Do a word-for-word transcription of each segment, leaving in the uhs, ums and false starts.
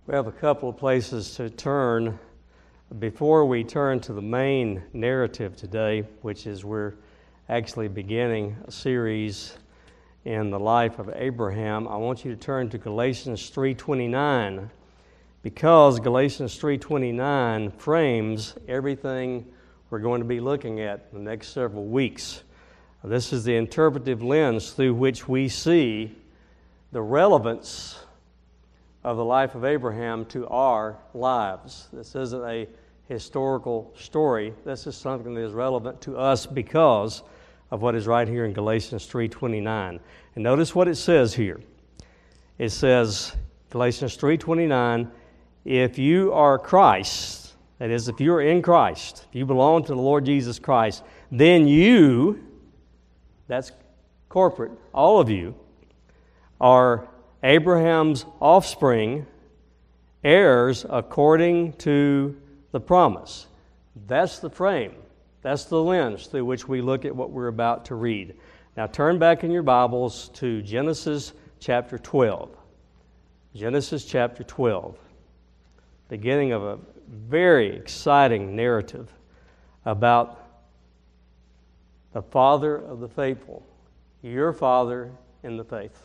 We have a couple of places to turn before we turn to the main narrative today, which is we're actually beginning a series in the life of Abraham. I want you to turn to Galatians three twenty-nine, because Galatians three twenty-nine frames everything we're going to be looking at in the next several weeks. This is the interpretive lens through which we see the relevance of the life of Abraham to our lives. This isn't a historical story. This is something that is relevant to us because of what is right here in Galatians three twenty-nine. And notice what it says here. It says, Galatians three twenty-nine, if you are Christ, that is, if you are in Christ, if you belong to the Lord Jesus Christ, then you, that's corporate, all of you, are Abraham's offspring, heirs according to the promise. That's the frame. That's the lens through which we look at what we're about to read. Now turn back in your Bibles to Genesis chapter twelve. Genesis chapter twelve. Beginning of a very exciting narrative about the father of the faithful, your father in the faith.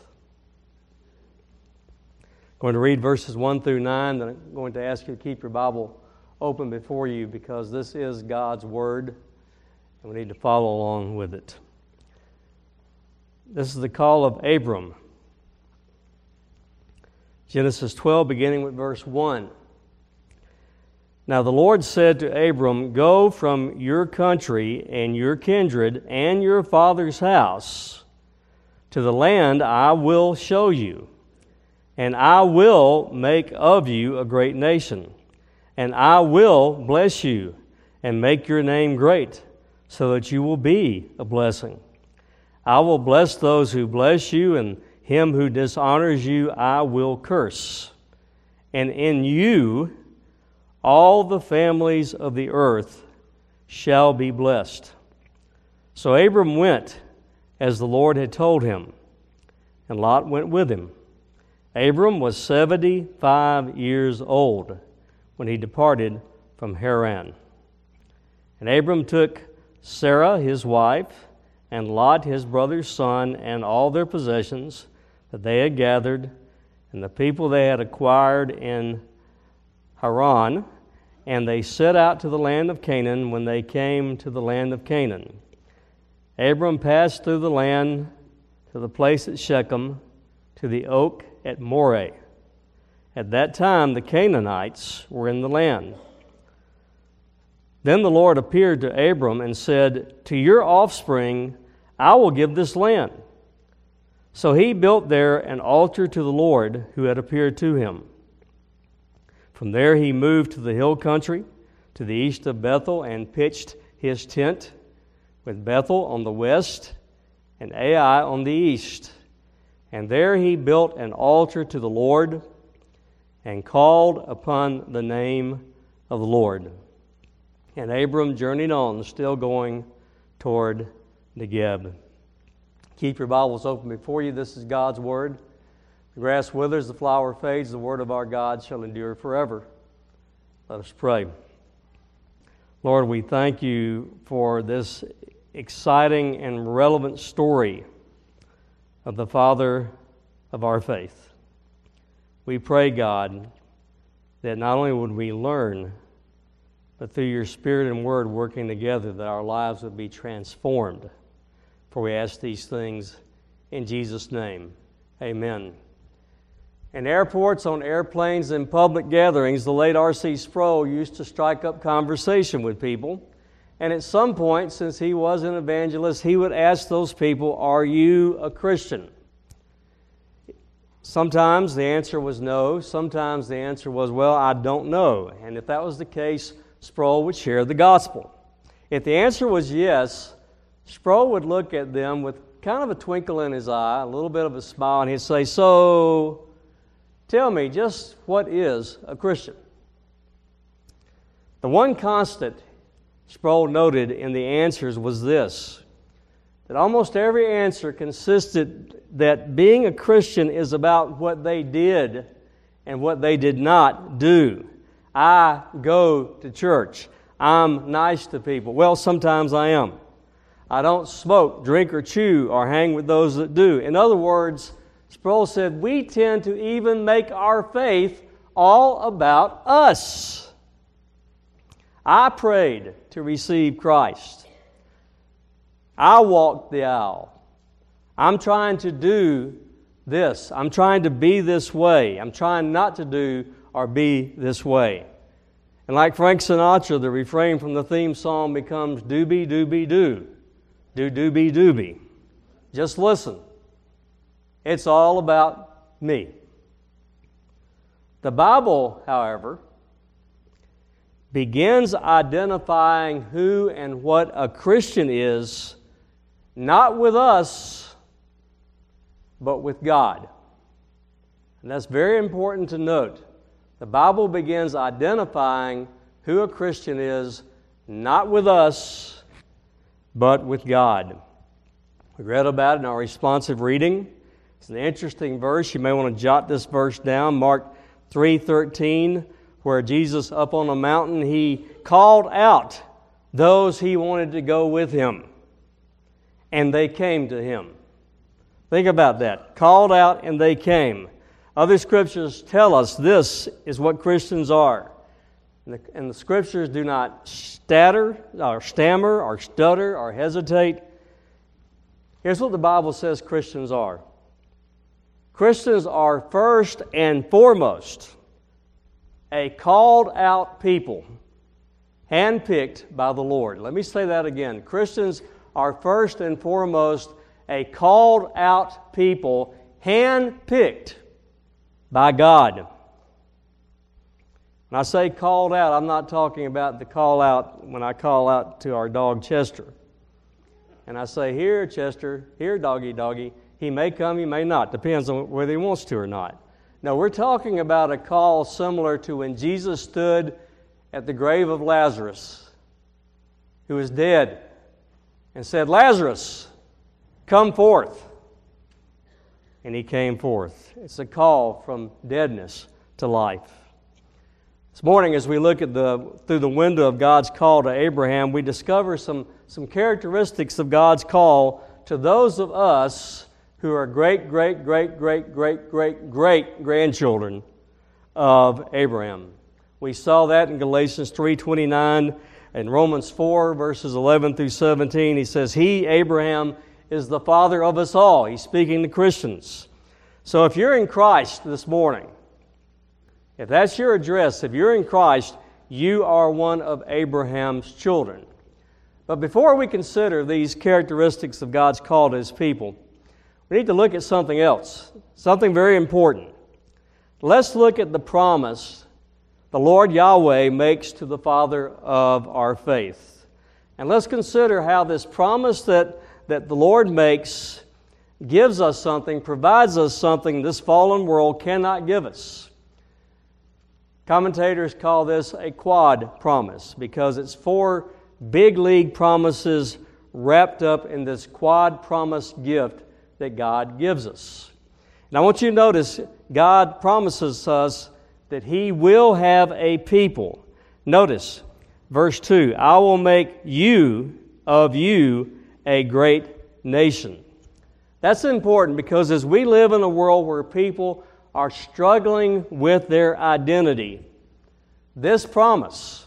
I'm going to read verses one through nine, then I'm going to ask you to keep your Bible open before you because this is God's Word, and we need to follow along with it. This is the call of Abram. Genesis twelve, beginning with verse one. Now the Lord said to Abram, go from your country and your kindred and your father's house to the land I will show you. And I will make of you a great nation, and I will bless you and make your name great, so that you will be a blessing. I will bless those who bless you, and him who dishonors you I will curse. And in you all the families of the earth shall be blessed. So Abram went as the Lord had told him, and Lot went with him. Abram was seventy-five years old when he departed from Haran. And Abram took Sarah his wife, and Lot his brother's son, and all their possessions that they had gathered, and the people they had acquired in Haran, and they set out to the land of Canaan when they came to the land of Canaan. Abram passed through the land to the place at Shechem, to the oak at Moreh. At that time the Canaanites were in the land. Then the Lord appeared to Abram and said, to your offspring I will give this land. So he built there an altar to the Lord who had appeared to him. From there he moved to the hill country, to the east of Bethel, and pitched his tent, with Bethel on the west and Ai on the east. And there he built an altar to the Lord and called upon the name of the Lord. And Abram journeyed on, still going toward Negeb. Keep your Bibles open before you. This is God's Word. The grass withers, the flower fades, the Word of our God shall endure forever. Let us pray. Lord, we thank you for this exciting and relevant story of the Father of our faith. We pray, God, that not only would we learn, but through your Spirit and Word working together, that our lives would be transformed. For we ask these things in Jesus' name. Amen. In airports, on airplanes, and public gatherings, the late R C Sproul used to strike up conversation with people. And at some point, since he was an evangelist, he would ask those people, are you a Christian? Sometimes the answer was no. Sometimes the answer was, well, I don't know. And if that was the case, Sproul would share the gospel. If the answer was yes, Sproul would look at them with kind of a twinkle in his eye, a little bit of a smile, and he'd say, so tell me, just what is a Christian? The one constant Sproul noted in the answers was this, that almost every answer consisted that being a Christian is about what they did and what they did not do. I go to church. I'm nice to people. Well, sometimes I am. I don't smoke, drink, or chew, or hang with those that do. In other words, Sproul said, we tend to even make our faith all about us. I prayed to receive Christ. I walked the aisle. I'm trying to do this. I'm trying to be this way. I'm trying not to do or be this way. And like Frank Sinatra, the refrain from the theme song becomes doobie, doobie, doo. Do, doobie, doobie. Just listen. It's all about me. The Bible, however, begins identifying who and what a Christian is, not with us, but with God. And that's very important to note. The Bible begins identifying who a Christian is, not with us, but with God. We read about it in our responsive reading. It's an interesting verse. You may want to jot this verse down. Mark three thirteen, where Jesus up on a mountain, He called out those He wanted to go with Him, and they came to Him. Think about that. Called out and they came. Other scriptures tell us this is what Christians are. And the, and the scriptures do not stutter or stammer or stutter or hesitate. Here's what the Bible says Christians are. Christians are first and foremost a called out people, handpicked by the Lord. Let me say that again. Christians are first and foremost a called out people, handpicked by God. When I say called out, I'm not talking about the call out when I call out to our dog Chester. And I say, here, Chester, here, doggy, doggy. He may come, he may not. Depends on whether he wants to or not. No, we're talking about a call similar to when Jesus stood at the grave of Lazarus, who was dead, and said, Lazarus, come forth. And he came forth. It's a call from deadness to life. This morning, as we look at the through the window of God's call to Abraham, we discover some, some characteristics of God's call to those of us who are great, great, great, great, great, great, great grandchildren of Abraham. We saw that in Galatians three twenty-nine and Romans four, verses eleven through seventeen. He says, He, Abraham, is the father of us all. He's speaking to Christians. So if you're in Christ this morning, if that's your address, if you're in Christ, you are one of Abraham's children. But before we consider these characteristics of God's call to His people, we need to look at something else, something very important. Let's look at the promise the Lord Yahweh makes to the Father of our faith. And let's consider how this promise that, that the Lord makes gives us something, provides us something this fallen world cannot give us. Commentators call this a quad promise because it's four big league promises wrapped up in this quad promise gift that God gives us. And I want you to notice God promises us that He will have a people. Notice verse two, I will make you, of you, a great nation. That's important because as we live in a world where people are struggling with their identity, this promise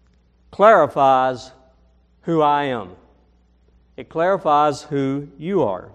clarifies who I am. It clarifies who you are.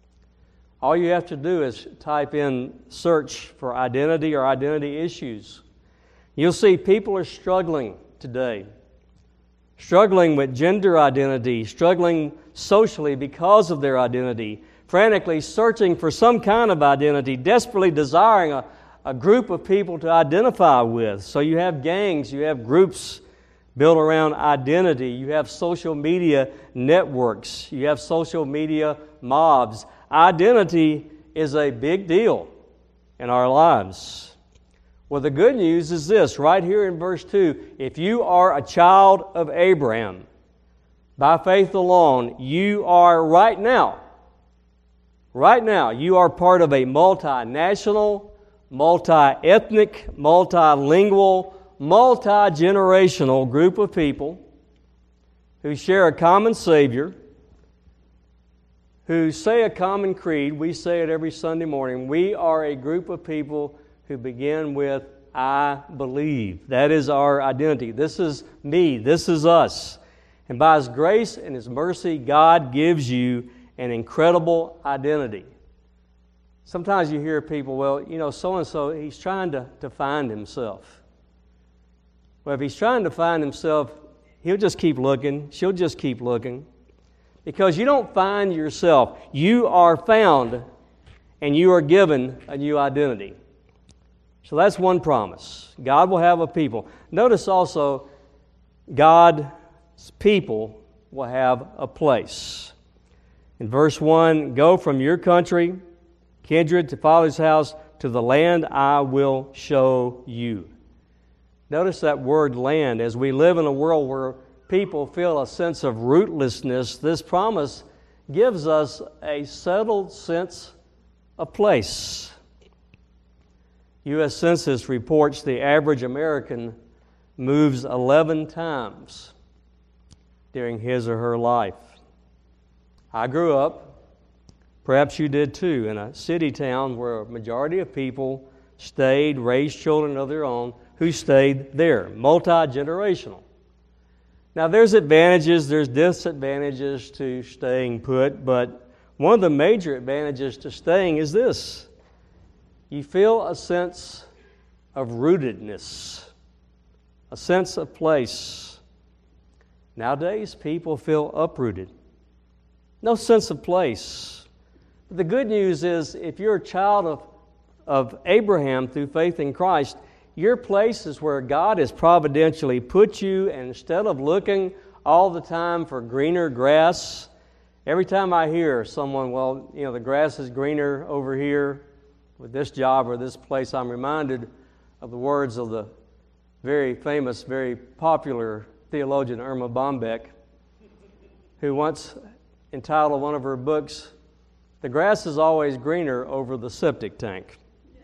All you have to do is type in search for identity or identity issues. You'll see people are struggling today. Struggling with gender identity, struggling socially because of their identity, frantically searching for some kind of identity, desperately desiring a, a group of people to identify with. So you have gangs, you have groups built around identity, you have social media networks, you have social media mobs. Identity is a big deal in our lives. Well, the good news is this, right here in verse two, if you are a child of Abraham, by faith alone, you are right now, right now, you are part of a multinational, multi-ethnic, multilingual, multi-generational group of people who share a common Savior, who say a common creed. We say it every Sunday morning. We are a group of people who begin with, I believe. That is our identity. This is me. This is us. And by His grace and His mercy, God gives you an incredible identity. Sometimes you hear people, well, you know, so-and-so, he's trying to, to find himself. Well, if he's trying to find himself, he'll just keep looking. She'll just keep looking. Because you don't find yourself. You are found, and you are given a new identity. So that's one promise. God will have a people. Notice also, God's people will have a place. In verse one, go from your country, kindred, to father's house, to the land I will show you. Notice that word land. As we live in a world where people feel a sense of rootlessness, this promise gives us a settled sense of place. U S Census reports the average American moves eleven times during his or her life. I grew up, perhaps you did too, in a city town where a majority of people stayed, raised children of their own, who stayed there, multi-generational. Now there's advantages, there's disadvantages to staying put, but one of the major advantages to staying is this. You feel a sense of rootedness, a sense of place. Nowadays, people feel uprooted. No sense of place. But the good news is, if you're a child of, of Abraham through faith in Christ, your place is where God has providentially put you, and instead of looking all the time for greener grass, every time I hear someone, well, you know, the grass is greener over here with this job or this place, I'm reminded of the words of the very famous, very popular theologian Irma Bombeck, who once entitled one of her books, "The Grass is Always Greener Over the Septic Tank."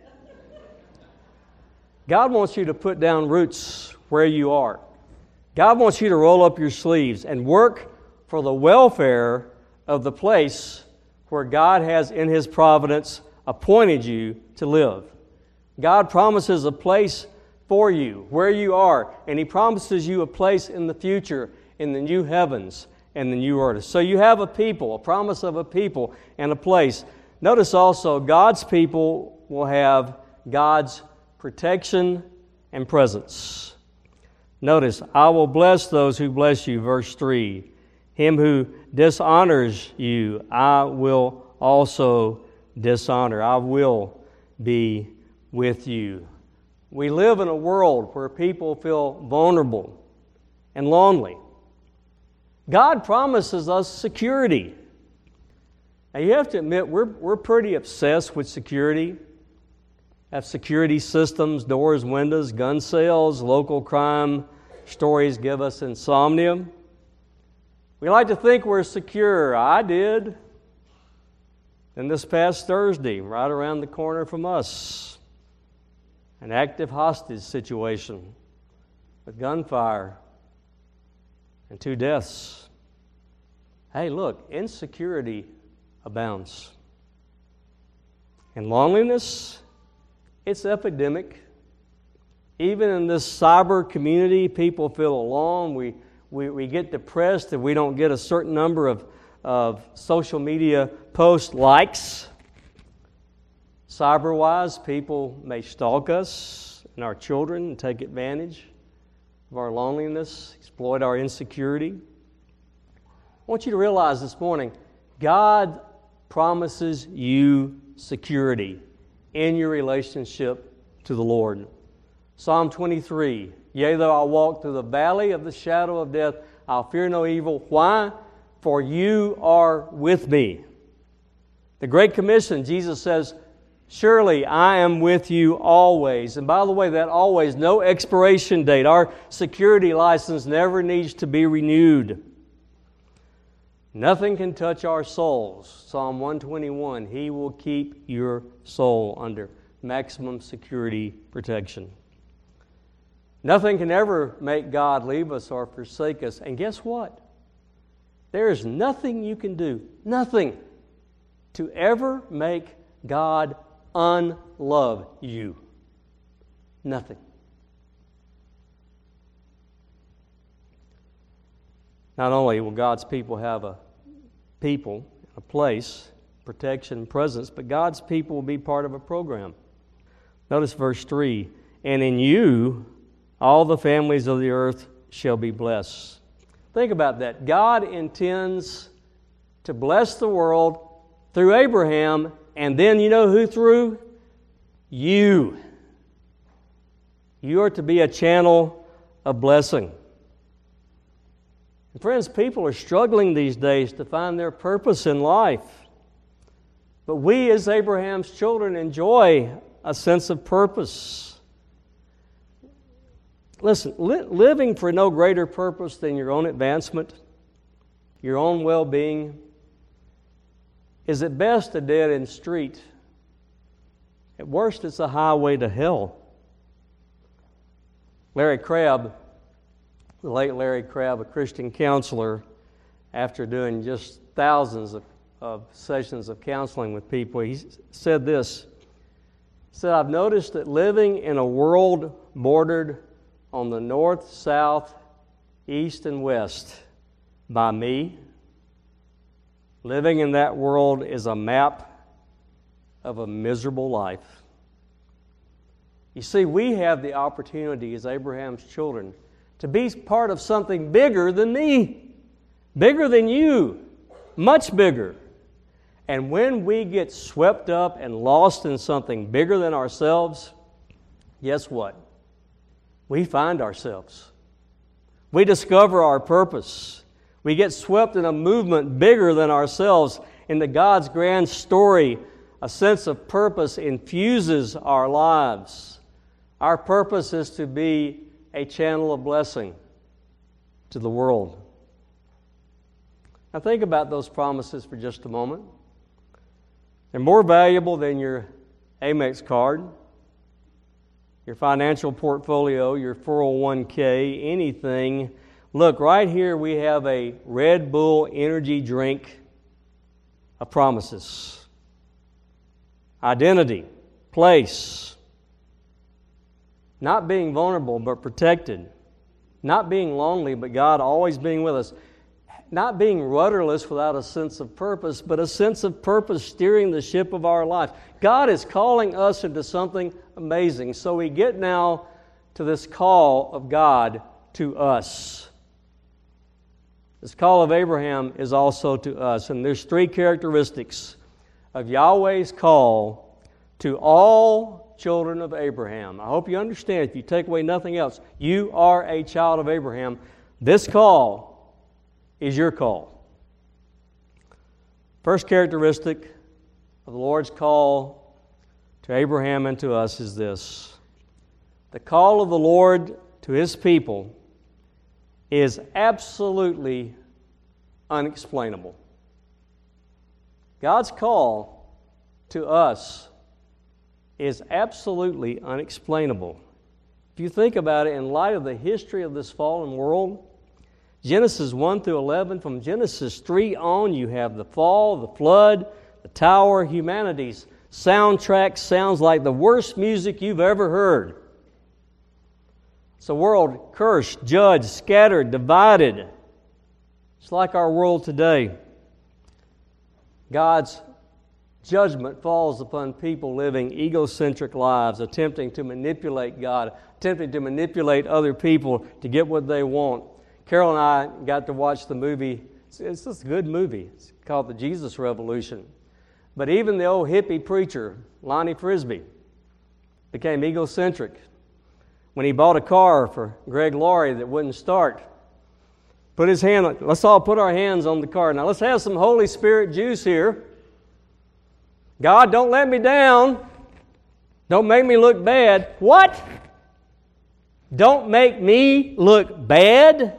God wants you to put down roots where you are. God wants you to roll up your sleeves and work for the welfare of the place where God has in His providence appointed you to live. God promises a place for you where you are, and He promises you a place in the future in the new heavens and the new earth. So you have a people, a promise of a people and a place. Notice also, God's people will have God's protection and presence. Notice, I will bless those who bless you, verse three. Him who dishonors you, I will also dishonor. I will be with you. We live in a world where people feel vulnerable and lonely. God promises us security. Now you have to admit, we're, we're pretty obsessed with security. Have security systems, doors, windows, gun sales, local crime stories give us insomnia. We like to think we're secure. I did. And this past Thursday, right around the corner from us, an active hostage situation with gunfire and two deaths. Hey, look, insecurity abounds. And loneliness, it's epidemic. Even in this cyber community, people feel alone. We, we, we get depressed if we don't get a certain number of, of social media post likes. Cyber-wise, people may stalk us and our children and take advantage of our loneliness, exploit our insecurity. I want you to realize this morning, God promises you security in your relationship to the Lord. Psalm twenty-three, yea, though I walk through the valley of the shadow of death, I'll fear no evil. Why? For you are with me. The Great Commission, Jesus says, surely I am with you always. And by the way, that always, no expiration date. Our security license never needs to be renewed. Nothing can touch our souls. Psalm one twenty-one, He will keep your soul under maximum security protection. Nothing can ever make God leave us or forsake us. And guess what? There is nothing you can do, nothing, to ever make God unlove you. Nothing. Not only will God's people have a people, a place, protection, presence, but God's people will be part of a program. Notice verse three, and in you all the families of the earth shall be blessed. Think about that. God intends to bless the world through Abraham, and then you know who through? You. You are to be a channel of blessing. And friends, people are struggling these days to find their purpose in life. But we, as Abraham's children, enjoy a sense of purpose. Listen, li- living for no greater purpose than your own advancement, your own well-being, is at best a dead-end street. At worst, it's a highway to hell. Larry Crabb, the late Larry Crabb, a Christian counselor, after doing just thousands of, of sessions of counseling with people, he said this. He said, I've noticed that living in a world bordered on the north, south, east, and west by me, living in that world is a map of a miserable life. You see, we have the opportunity as Abraham's children to be part of something bigger than me, bigger than you, much bigger. And when we get swept up and lost in something bigger than ourselves, guess what? We find ourselves. We discover our purpose. We get swept in a movement bigger than ourselves into God's grand story. A sense of purpose infuses our lives. Our purpose is to be a channel of blessing to the world. Now think about those promises for just a moment. They're more valuable than your Amex card, your financial portfolio, your four oh one k, anything. Look, right here we have a Red Bull energy drink of promises. Identity, place, not being vulnerable but protected, not being lonely but God always being with us, not being rudderless without a sense of purpose, but a sense of purpose steering the ship of our life. God is calling us into something amazing. So we get now to this call of God to us. This call of Abraham is also to us. And there's three characteristics of Yahweh's call to all children of Abraham. I hope you understand, if you take away nothing else, you are a child of Abraham. This call is your call. First characteristic of the Lord's call to Abraham and to us is this. The call of the Lord to His people is absolutely unexplainable. God's call to us is absolutely unexplainable. If you think about it, in light of the history of this fallen world, Genesis one through eleven, from Genesis three on, you have the fall, the flood, the tower. Humanity's soundtrack sounds like the worst music you've ever heard. It's a world cursed, judged, scattered, divided. It's like our world today. God's judgment falls upon people living egocentric lives, attempting to manipulate God, attempting to manipulate other people to get what they want. Carol and I got to watch the movie. It's, it's just a good movie. It's called The Jesus Revolution. But even the old hippie preacher, Lonnie Frisbee, became egocentric when he bought a car for Greg Laurie that wouldn't start. Put his hand, let's all put our hands on the car. Now let's have some Holy Spirit juice here. God, don't let me down. Don't make me look bad. What? Don't make me look bad?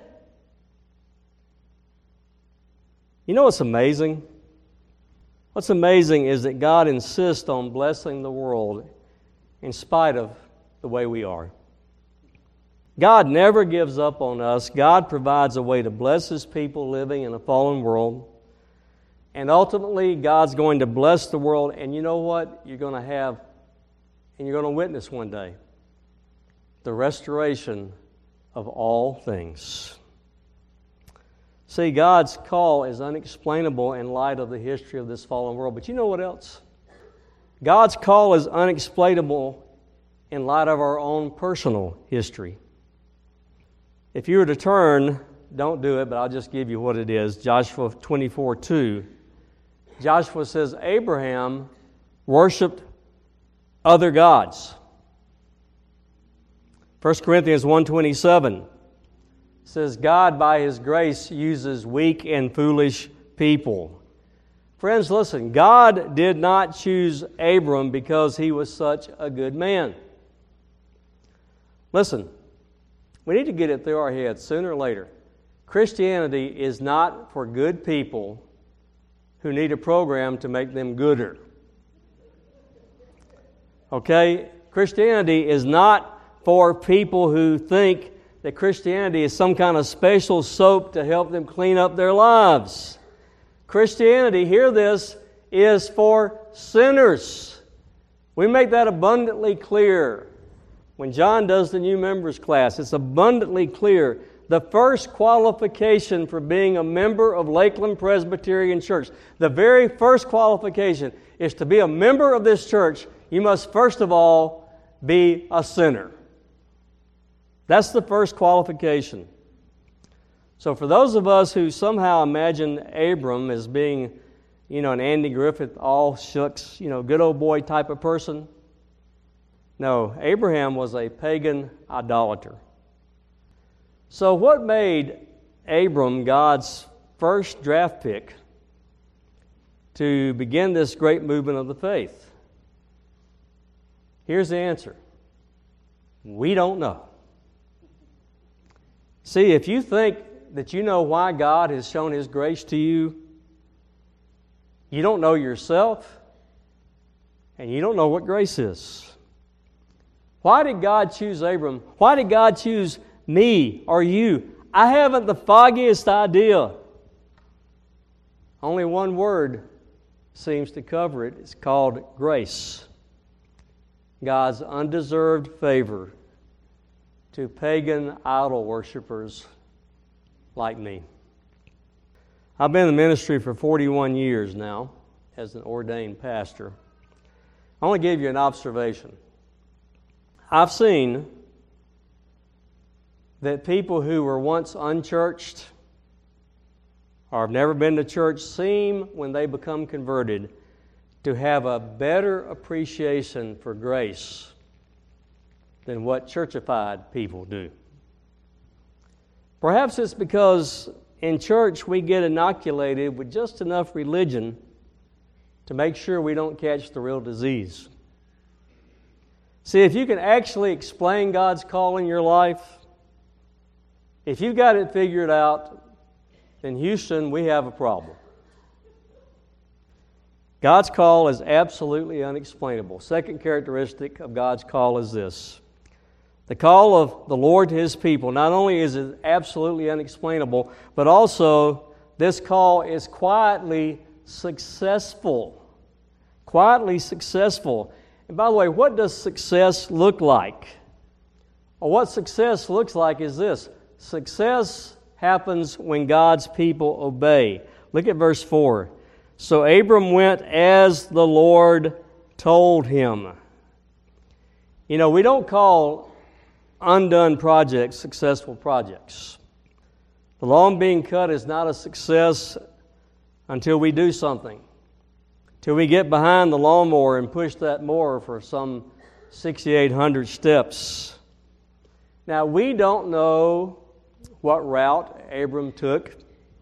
You know what's amazing? What's amazing is that God insists on blessing the world in spite of the way we are. God never gives up on us. God provides a way to bless His people living in a fallen world. And ultimately, God's going to bless the world. And you know what? You're going to have, and you're going to witness one day, the restoration of all things. See, God's call is unexplainable in light of the history of this fallen world. But you know what else? God's call is unexplainable in light of our own personal history. If you were to turn, don't do it, but I'll just give you what it is. Joshua twenty-four two. Joshua says, Abraham worshiped other gods. First Corinthians one twenty-seven says, God by His grace uses weak and foolish people. Friends, listen, God did not choose Abram because he was such a good man. Listen, we need to get it through our heads sooner or later. Christianity is not for good people who need a program to make them gooder. Okay? Christianity is not for people who think that Christianity is some kind of special soap to help them clean up their lives. Christianity, hear this, is for sinners. We make that abundantly clear. When John does the new members class, it's abundantly clear. The first qualification for being a member of Lakeland Presbyterian Church, the very first qualification is to be a member of this church, you must first of all be a sinner. That's the first qualification. So for those of us who somehow imagine Abram as being, you know, an Andy Griffith, all shucks, you know, good old boy type of person, no, Abraham was a pagan idolater. So what made Abram God's first draft pick to begin this great movement of the faith? Here's the answer. We don't know. See, if you think that you know why God has shown His grace to you, you don't know yourself, and you don't know what grace is. Why did God choose Abram? Why did God choose me or you? I haven't the foggiest idea. Only one word seems to cover it. It's called grace. God's undeserved favor to pagan idol worshipers like me. I've been in the ministry for forty-one years now as an ordained pastor. I want to give you an observation. I've seen that people who were once unchurched or have never been to church seem, when they become converted, to have a better appreciation for grace than what churchified people do. Perhaps it's because in church we get inoculated with just enough religion to make sure we don't catch the real disease. See, if you can actually explain God's call in your life, if you've got it figured out, in Houston, we have a problem. God's call is absolutely unexplainable. Second characteristic of God's call is this. The call of the Lord to His people, not only is it absolutely unexplainable, but also this call is quietly successful. Quietly successful. And by the way, what does success look like? Well, what success looks like is this. Success happens when God's people obey. Look at verse four. So Abram went as the Lord told him. You know, we don't call undone projects successful projects. The lawn being cut is not a success until we do something. Till we get behind the lawnmower and push that mower for some sixty-eight hundred steps. Now, we don't know what route Abram took.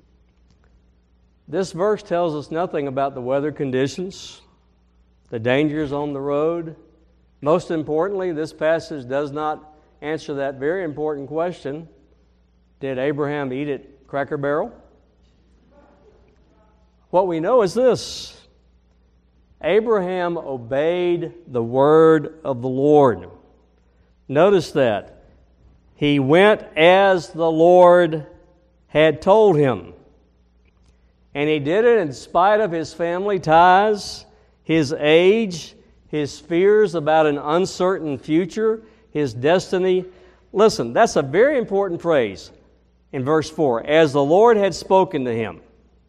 This verse tells us nothing about the weather conditions, the dangers on the road. Most importantly, this passage does not answer that very important question. Did Abraham eat at Cracker Barrel? What we know is this. Abraham obeyed the word of the Lord. Notice that. He went as the Lord had told him. And he did it in spite of his family ties, his age, his fears about an uncertain future, his destiny. Listen, that's a very important phrase in verse four. As the Lord had spoken to him,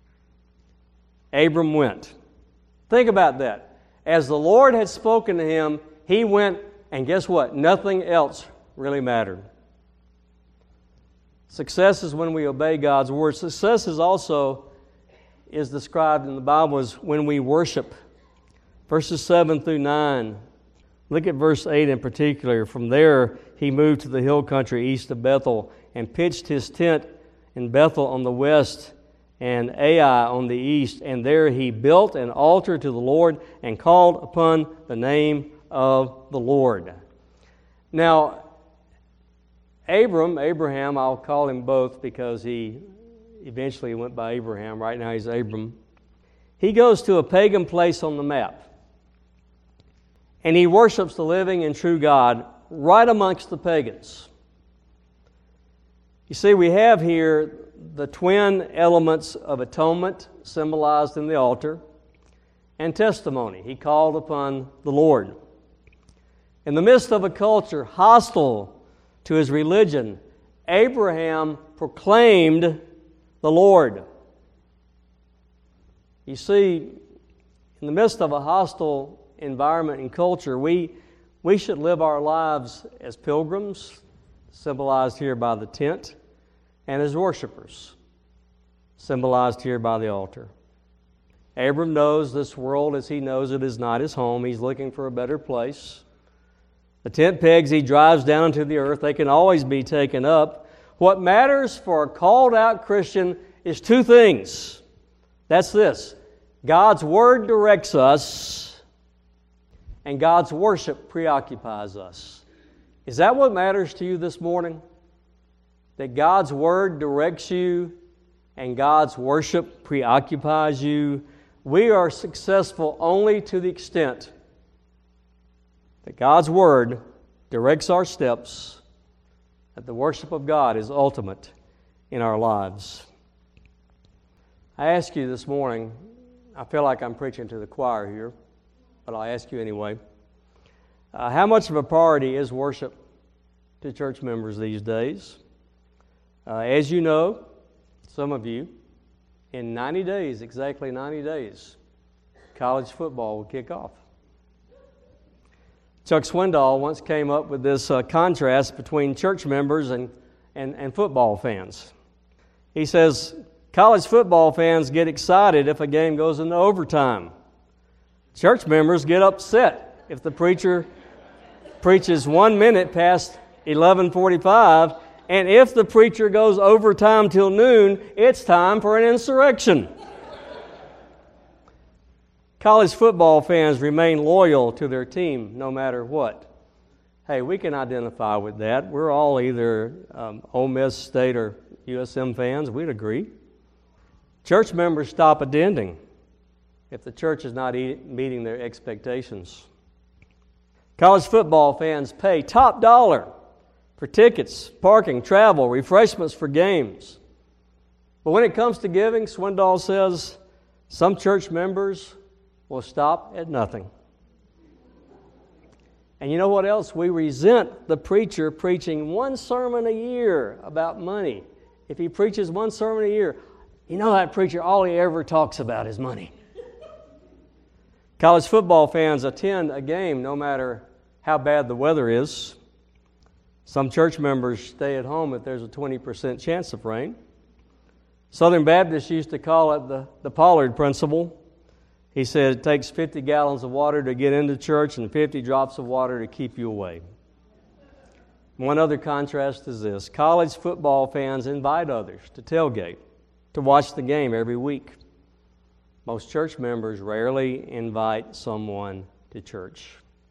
Abram went. Think about that. As the Lord had spoken to him, he went, and guess what? Nothing else really mattered. Success is when we obey God's word. Success is also is described in the Bible as when we worship. Verses seven through nine. Look at verse eight in particular. From there, he moved to the hill country east of Bethel and pitched his tent in Bethel on the west and Ai on the east. And there he built an altar to the Lord and called upon the name of the Lord. Now, Abram, Abraham, I'll call him both because he eventually went by Abraham. Right now he's Abram. He goes to a pagan place on the map. And he worships the living and true God right amongst the pagans. You see, we have here the twin elements of atonement symbolized in the altar and testimony. He called upon the Lord. In the midst of a culture hostile to his religion, Abraham proclaimed the Lord. You see, in the midst of a hostile environment and culture, we, we should live our lives as pilgrims, symbolized here by the tent, and as worshipers, symbolized here by the altar. Abram knows this world as he knows it is not his home. He's looking for a better place. The tent pegs he drives down into the earth, they can always be taken up. What matters for a called-out Christian is two things. That's this. God's Word directs us, and God's worship preoccupies us. Is that what matters to you this morning? That God's Word directs you, and God's worship preoccupies you? We are successful only to the extent that God's Word directs our steps, that the worship of God is ultimate in our lives. I ask you this morning, I feel like I'm preaching to the choir here, but I'll ask you anyway. Uh, how much of a priority is worship to church members these days? Uh, as you know, some of you, in ninety days, exactly ninety days, college football will kick off. Chuck Swindoll once came up with this uh, contrast between church members and, and, and football fans. He says, college football fans get excited if a game goes into overtime. Church members get upset if the preacher preaches one minute past eleven forty-five, and if the preacher goes overtime till noon, it's time for an insurrection. College football fans remain loyal to their team no matter what. Hey, we can identify with that. We're all either um, Ole Miss State or U S M fans. We'd agree. Church members stop attending if the church is not e- meeting their expectations. College football fans pay top dollar for tickets, parking, travel, refreshments for games. But when it comes to giving, Swindoll says some church members will stop at nothing. And you know what else? We resent the preacher preaching one sermon a year about money. If he preaches one sermon a year, you know that preacher, all he ever talks about is money. College football fans attend a game no matter how bad the weather is. Some church members stay at home if there's a twenty percent chance of rain. Southern Baptists used to call it the, the Pollard principle. He said it takes fifty gallons of water to get into church and fifty drops of water to keep you away. One other contrast is this. College football fans invite others to tailgate, to watch the game every week. Most church members rarely invite someone to church.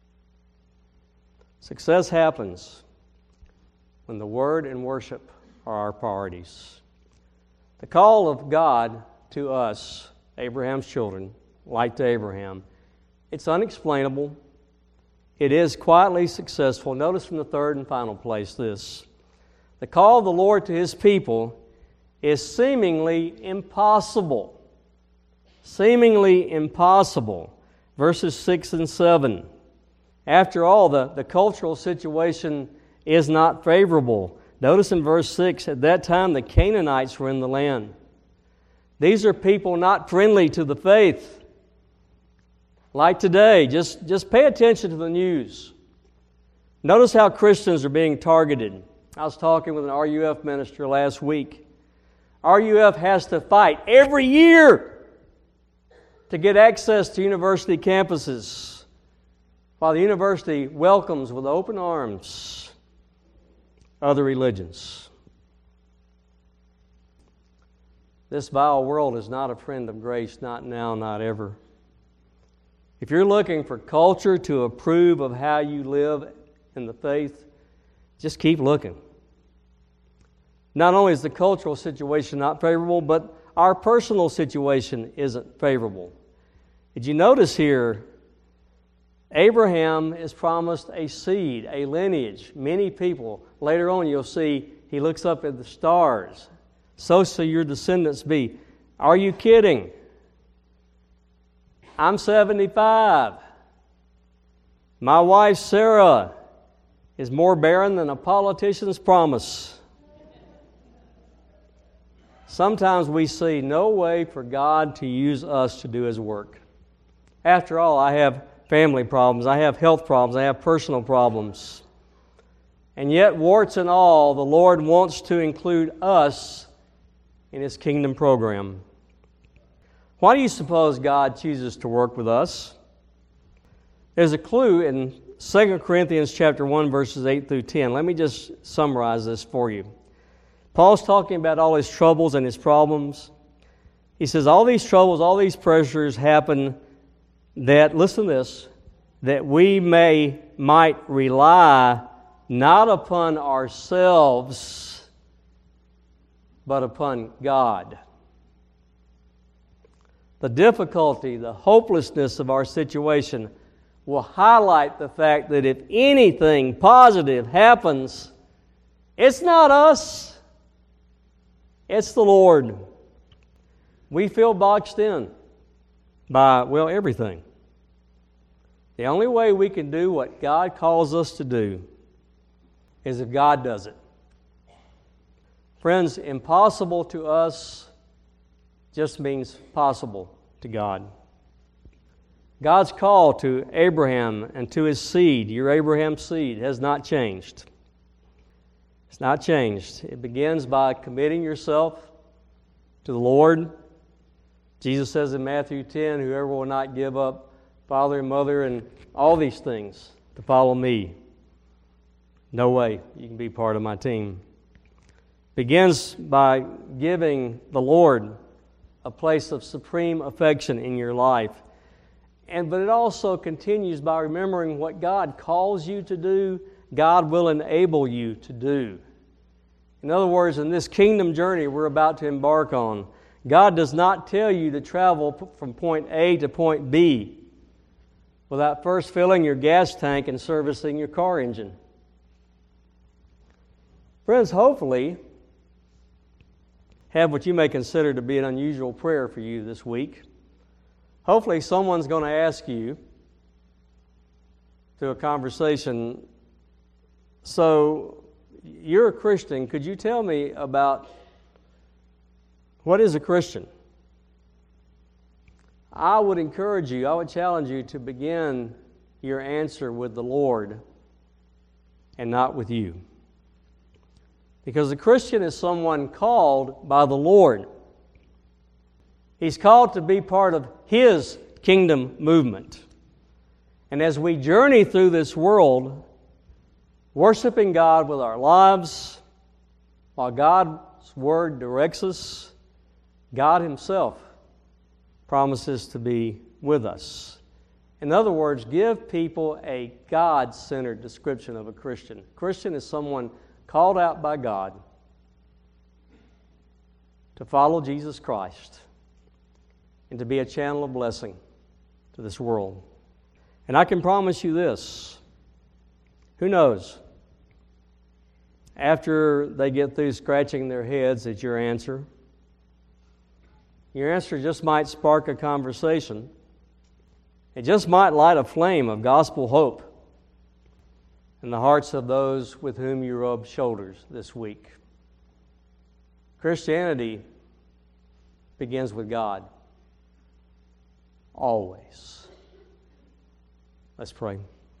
Success happens when the Word and worship are our priorities. The call of God to us, Abraham's children, like to Abraham, It's unexplainable. It is quietly successful. Notice from the third and final place this. The call of the Lord to His people is seemingly impossible. Seemingly impossible. Verses six and seven. After all, the, the cultural situation is not favorable. Notice in verse six, at that time the Canaanites were in the land. These are people not friendly to the faith. Like today, just, just pay attention to the news. Notice how Christians are being targeted. I was talking with an R U F minister last week. R U F has to fight every year to get access to university campuses, while the university welcomes with open arms other religions. This vile world is not a friend of grace, not now, not ever. If you're looking for culture to approve of how you live in the faith, just keep looking. Not only is the cultural situation not favorable, but our personal situation isn't favorable. Did you notice here, Abraham is promised a seed, a lineage, many people. Later on you'll see he looks up at the stars. So shall your descendants be. Are you kidding? I'm seventy-five. My wife Sarah is more barren than a politician's promise. Sometimes we see no way for God to use us to do His work. After all, I have family problems, I have health problems, I have personal problems. And yet, warts and all, the Lord wants to include us in His kingdom program. Why do you suppose God chooses to work with us? There's a clue in Second Corinthians chapter one, verses eight through ten. Let me just summarize this for you. Paul's talking about all his troubles and his problems. He says all these troubles, all these pressures happen that, listen to this, that we may might rely not upon ourselves, but upon God. The difficulty, the hopelessness of our situation will highlight the fact that if anything positive happens, it's not us, it's the Lord. We feel boxed in by, well, everything. The only way we can do what God calls us to do is if God does it. Friends, impossible to us just means possible to God. God's call to Abraham and to his seed, your Abraham's seed, has not changed. It's not changed. It begins by committing yourself to the Lord. Jesus says in Matthew ten, whoever will not give up father and mother and all these things to follow me, no way you can be part of my team. Begins by giving the Lord a place of supreme affection in your life. And but it also continues by remembering what God calls you to do, God will enable you to do. In other words, in this kingdom journey we're about to embark on, God does not tell you to travel from point A to point B without first filling your gas tank and servicing your car engine. Friends, hopefully, have what you may consider to be an unusual prayer for you this week. Hopefully someone's going to ask you through a conversation, so you're a Christian, could you tell me about what is a Christian? I would encourage you, I would challenge you to begin your answer with the Lord and not with you. Because a Christian is someone called by the Lord. He's called to be part of His kingdom movement. And as we journey through this world, worshiping God with our lives, while God's Word directs us, God Himself promises to be with us. In other words, give people a God-centered description of a Christian. Christian is someone called out by God to follow Jesus Christ and to be a channel of blessing to this world. And I can promise you this. Who knows? After they get through scratching their heads at your answer, your answer just might spark a conversation. It just might light a flame of gospel hope in the hearts of those with whom you rub shoulders this week. Christianity begins with God. Always. Let's pray.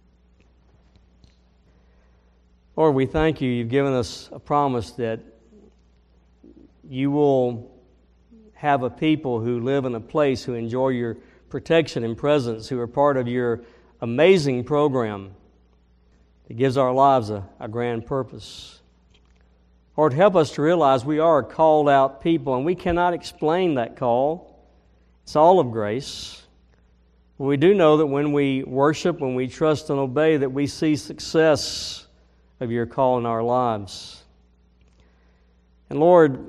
Lord, we thank you. You've given us a promise that you will have a people who live in a place who enjoy your protection and presence, who are part of your amazing program that gives our lives a, a grand purpose. Lord, help us to realize we are a called out people, and we cannot explain that call. It's all of grace. But we do know that when we worship, when we trust and obey, that we see success of your call in our lives. And Lord,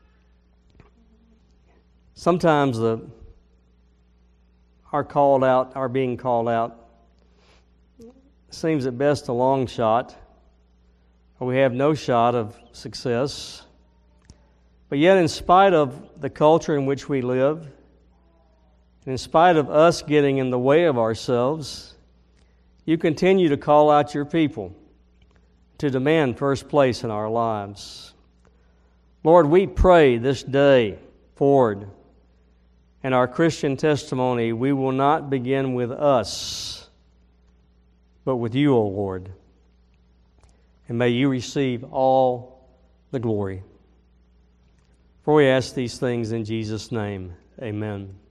sometimes the our called out, our being called out, seems at best a long shot, or we have no shot of success. But yet, in spite of the culture in which we live, and in spite of us getting in the way of ourselves, you continue to call out your people to demand first place in our lives. Lord, we pray this day forward in our Christian testimony, we will not begin with us, but with you, O Lord. And may you receive all the glory. For we ask these things in Jesus' name. Amen.